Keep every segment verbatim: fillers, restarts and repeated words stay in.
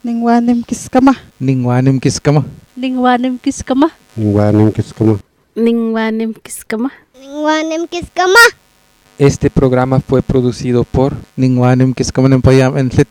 Ningwanim kiskama. Ningwanim kiskama. Ningwanim kiskama. Ningwanim kiskama. Ningwanim kiskama. Ningwanim kiskama. Este programa fue producido por Ningwanim Kiskama Nempayam Entlit.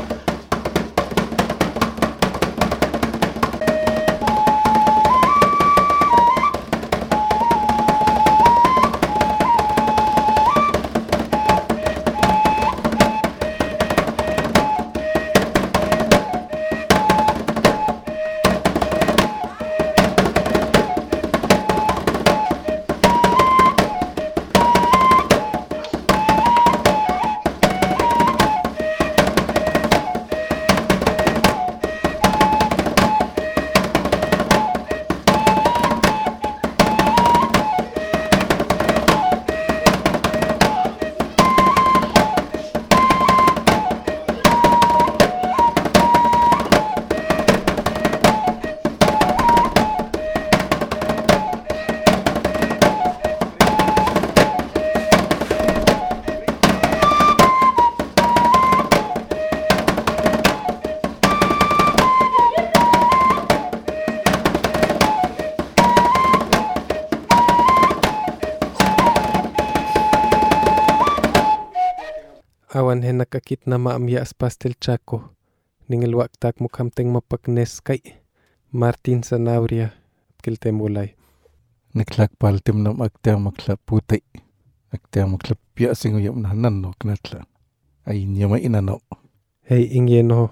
Awan henakakit na maamyaas pastel Chaco. Ningil waktak mukhamteng mapagnes kay Martin Sanabria kiltemulay. Niklak paltim nam aktia makla putay. Aktia makla piasing uyam na nanok natla. Ay nyama inano. Hey ingyeno.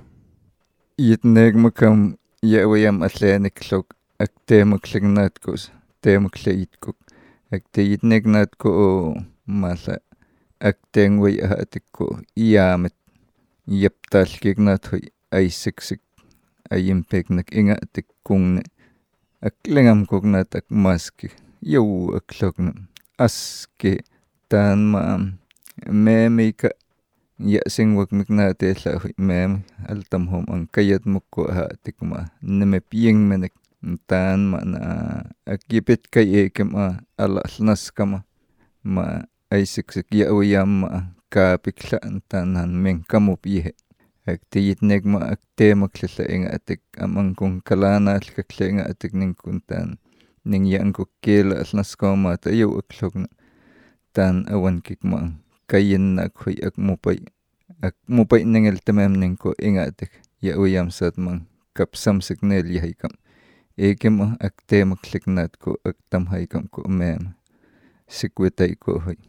Yitneg makam yawayam atleniklok aktia maklag natkos. Aktia makla itkok. Aktia yitneg natko o masa. Akteng way ahatikko iyamet yaptal kignathoy ay siksik ay impek nak inga atik kung aklengam kognat ak maski yaw aklogna aske tan maam meme ka yasing wag miknate la hoy mem altam hom ang kayat mukko ahatik ma neme piyeng menek tan ma na akipit kay ekem a alasnas kama ma ay siksik yawyam ma kapiklaan tanan meng kamupihe. Akti yitneg ma akte maklala inga atik amang kung kalana kakla inga atik ning kuntan ning yang ko kela asnas ko mata yaw aklog na tan awan kik ma kayin na koy ak mupay ak mupay ningel tamam ning ko inga atik yawyam sat mang kapsam signal yahay kam eke ma akte maklik nat ko ak tamhay kam ko mem sikwetay ko hoy.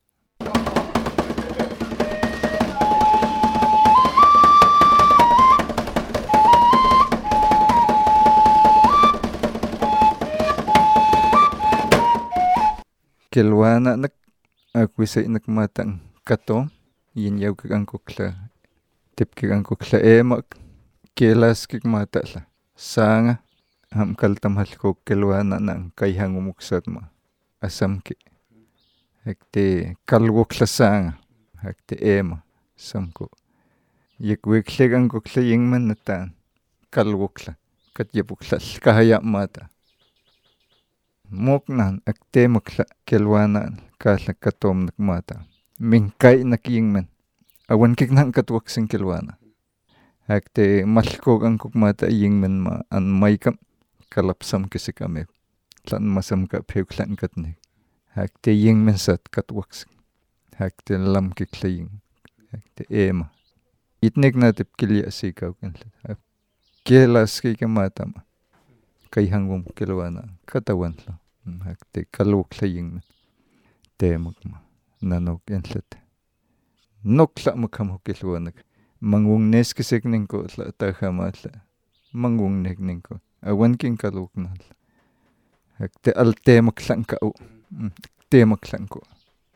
Kelwana nak aku say nakmatang kato yin yaw kag ang kukla tip kag ang kukla emak kelas kag mata la sanga ham kaltamhal ko kelwana nang kayhang umuksat ma asam ki hekte kalwokla sanga hekte ema samko yekwekleg ang kukla yingman natan kalwokla kat yepukla kahaya mata moknan akte makla kelwana kala katom nakmata mingkay nakingmen awan kiknang katwak sing kelwana akte malkog ang kukmata yingmen ma an maykam kalapsam kasi kami tlan masam ka peuklan katne akte yingmen sat katwak sing akte lam kikla ying akte ema itnek natip kilya sikaw kanla kelas kay kamata ma kay hangum kelwana katawan la hakte kalwok laying temak ma nanok entlet nokla makam hokilwanak mangwong nes kisek ning ko la tahamatla mangwong nek ning ko awan king kalwok na hakte al temak lang ka o temak lang ko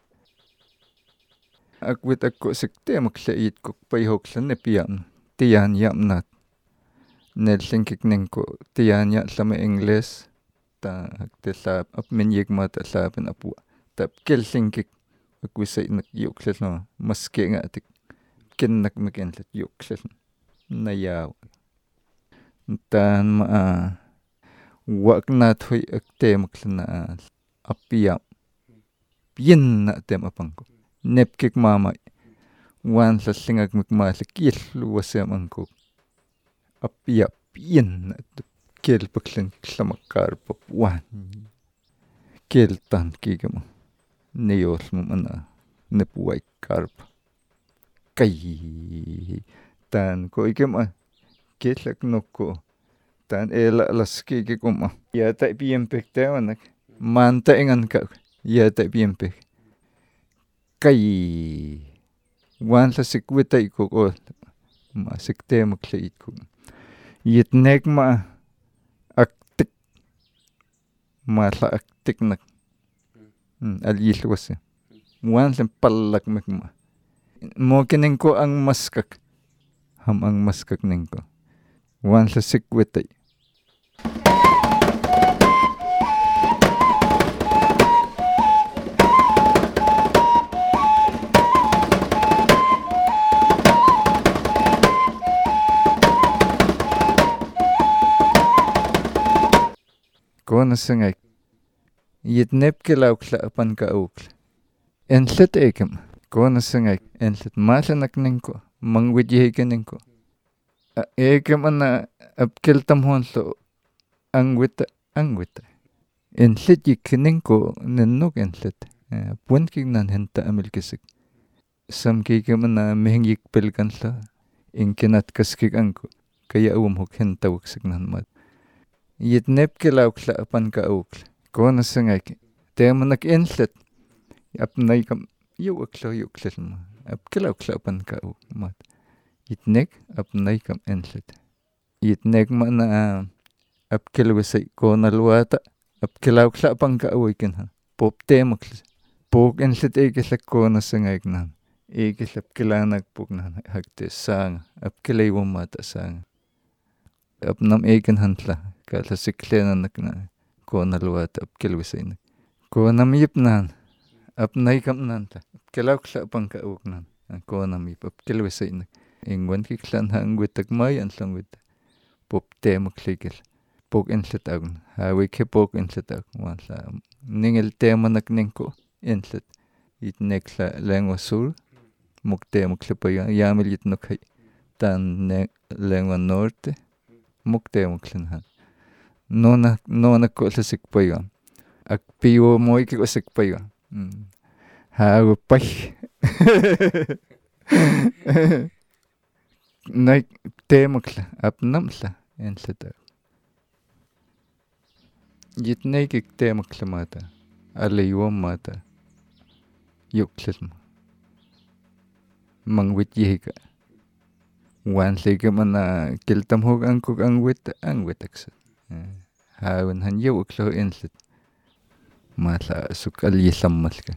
akwit akko sik temak lait ko payhok la nepian tiyan yam nat nellinkik ning ko tiyan ya lama ingles ta hakte lab ap menyek mata laben apu tap kellinkik akwisay nak yoksel no maske nga atik kinnak mekenlet yoksel nayaw tan ma wak na thoy akte maklana apia pin na tem apangko nepkik mama wan sa singag mikmalik yil luwasem angko apia pien kel paklen klamakar papuan kel tan kigama neyor mana nepuai karp kai tan ko ikema kelak noko tan ela las kigama ya ta pien pektewanak manta engan ka ya ta pien pek kai wan sa sikwita iko ko ma sikte makleit ko yitnek ma aktik ma la aktik nak al yilwase wan sen pallak mekma mo kenen ko ang maskak ham ang maskak nen ko wan sa sikwita Kona sangay yitnep kilaw kla pan ka ukl enlet ekem kona sangay enlet malanak ningko mangwidyehiken ningko ekem ana apkel tamhonlo angwita angwita enlet yikningko nennok enlet punkig nan henta amilkisik samkikem ana mehingyik pelkanla inkinat kaskig angko kaya umhok henta wuksik nan mat yitnep kilaw kla pan ka ukl kona sangay temanak enlet apnay kam yuwaklo yuklil ma ap kilaw kla pan ka uk mat yitnek apnay kam enlet yitnek ma na ap kilwasay kona luwata ap kilaw kla pan ka uikin ha pop temak pok enlet ekislak kona sangay nan ekislap kilanak pok nan hagte sang ap kilay wamata sang ap nam ekin hantla kala siklenan nak na kona luwata ap kilwisay nak kona miyip nan ap naikam nan ta kilaw kla pang ka uk nan kona miyip ap kilwisay nak ingwan kiklan hang witak mayan lang wit pop temak likil pok enlet agun hawi ke pok enlet ag wala ningel tema nak ningko enlet itnek la lengwa sul muk temak lipa yamil yitnok hay tan lengwa norte muk temak linhan nona nona ko sa sikpayo ak piwo mo iki ko sikpayo hawa pay nay temakla apnamla enleta yitnay kik temakla mata alaywa mata yuklil mo mangwit yihika wan liga mana kiltamhog angkog angwit angwit aksat hawan han yuwaklo enlet mala suk alyisammal ka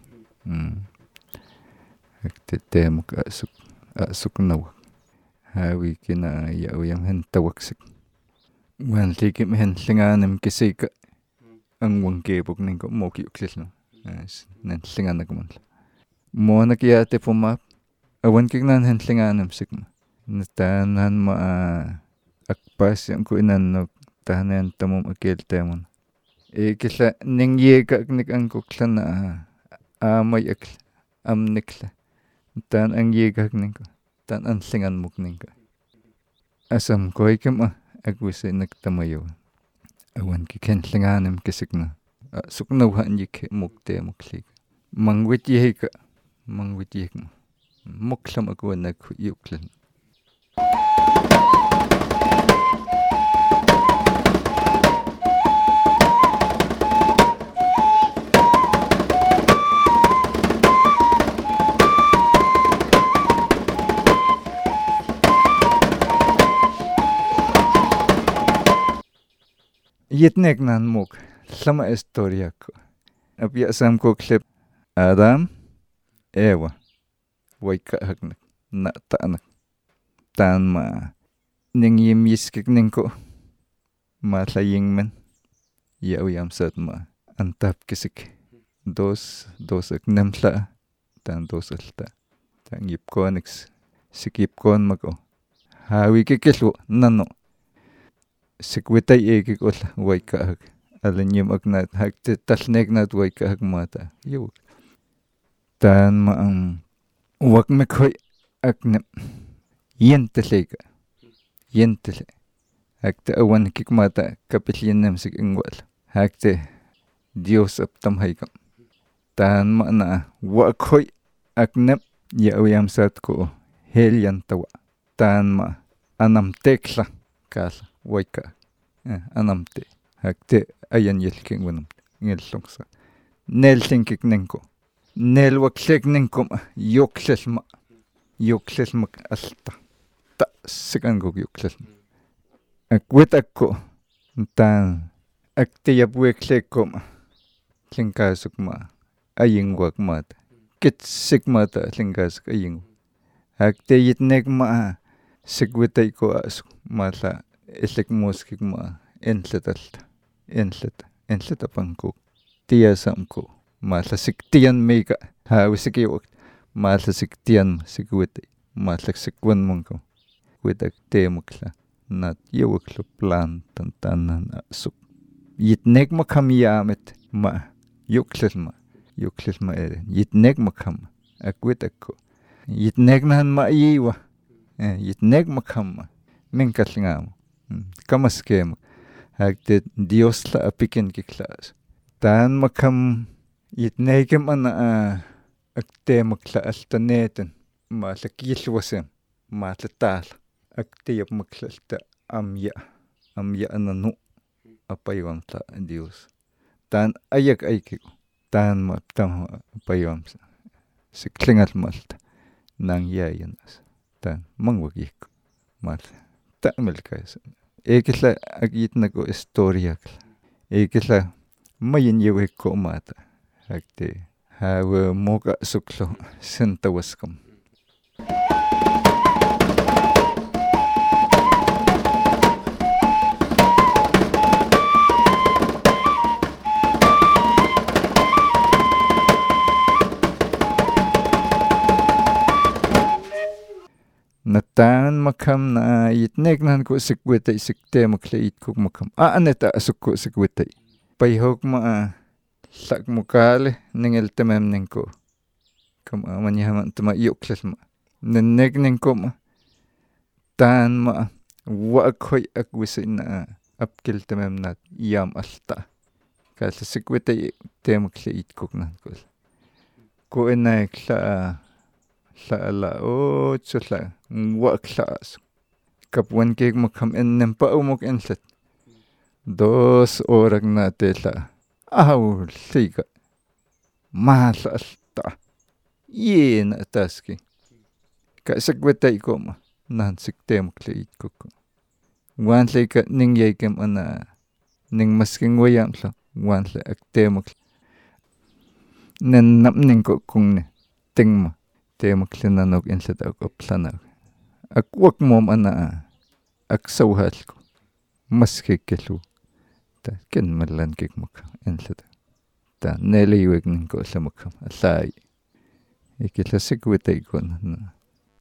akte temak asuk asuk nawak hawi kina yawyam hen tawaksik wan likim hen linganem kisika ang wangkebog ningko moki uklil no nan linganak man mo nakiyate pumap awan kignan hen linganem sikma natanan ma akpas yang ko inanok tahanan tamom akil temon e kisa ning yeka nik ang kuklan na amay akl amnikla tan ang yeka nik tan ang singan muk nik asam ko ikem ah agwise nagtamayo awan kiken linganem kisik na suknawhan yik muk temok lik mangwit yeka mangwit yek muklam agwan nag yuklan yitnek nan muk sama istorya ko apya sam ko klip Adam Ewa waika hagnak na taanak tan ma ning yim yiskik ningko ma saying men yaw yam sat ma antap kisik dos dos ak nemla tan dos alta tan yip konix sikip kon mako hawi kikislo nano sikwitay ekik ol waika hag alanyim agnat hagte talnek nat waika hag mata yo tan ma ang wak mekhoy aknem yenteleka yentele Hakte awan kikmata kapilinem sik ingwal. Hakte Dios aptam haikam. Tan mana wakoy aknep ya uyam sat ko helian tawa. Tan ma anam tekla kala waika. Anam te. Hakte ayan yelking wanam ngel longsa. Nel tinkik nenko. Nel waklek nenko yoklesma. Yoklesma alta. Ta sikango yoklesma. Akwetakko tan aktiyapueklekko tlinkasukma ayingwakmata kitsikmata tlinkasuk ayingwa akteyitnekma sikwitayko asuk mala ilikmuskikma entletalta entleta entleta pankuk tiyasamko mala siktiyan mika hawisikiwak mala siktiyan sikwitay mala sikwanmonko witak temukla nat yewaklo plantan tanan asuk yitnek makam yamet ma yuklesma yuklesma eren yitnek makam akwitakko yitnek nan ma yiwa eh yitnek makam minkallngam kamaskem hakte Dios la apiken kiklas tan makam yitnekem ana aktemakla altaneten ma lakilwasem ma tatal aktiyap maklalta amya amya ananu apayam ta Dios tan ayak aykiko tan ma tam apayam siklingal malta nang yayanas tan mangwagik mal tamel kays ekla agitna ko istorya ekla mayin yewek ko mata hakte hawe moka suklo sentawaskam. Natan makam na yitnek nan ko sikwitay sikte maklait ko makam aaneta asuk ko sikwitay payhok ma sak mukale ningel temem ningko kam amanyaman tama yokles ma neneg ningko ma tan ma wakoy akwisi na apkil temem nat yam alta kasi sikwitay temaklait ko nan ko ko enay kla la la o chula wa class kapwan kek makam ennem pa umok enset dos orak na tela aw liga malalta yen ataski ka sakwetay ko ma nan siktem kleit ko wan leka ning yekem ana ning masking wayam la wan le aktemak nen namning ko kung ne tingma temaklinanog inset ako planag. Akwak mom ana aksawhal ko. Mas kikelu. Ta ken malan kik maka inset. Ta neliwek ningko sa makam. Asay. Ikilasik witay ko na.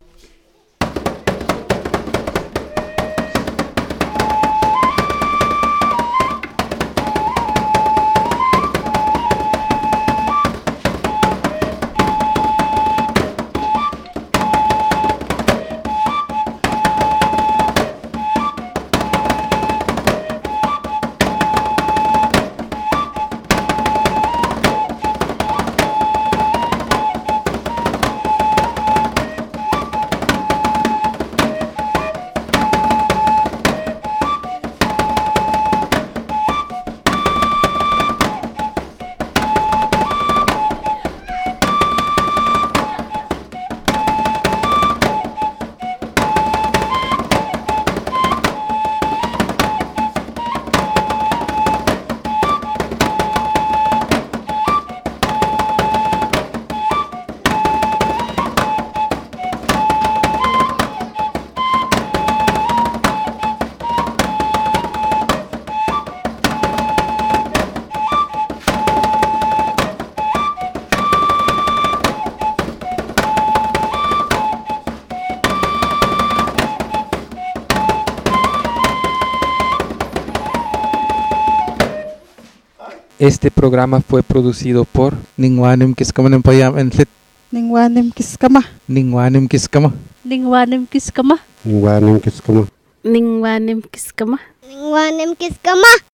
Este programa fue producido por Ningwanim kiskama ng payam entlit. Ningwanim kiskama. Ningwanim kiskama. Ningwanim kiskama. Ningwanim Kiskama. Ningwanim kiskama. Ningwanim kiskama.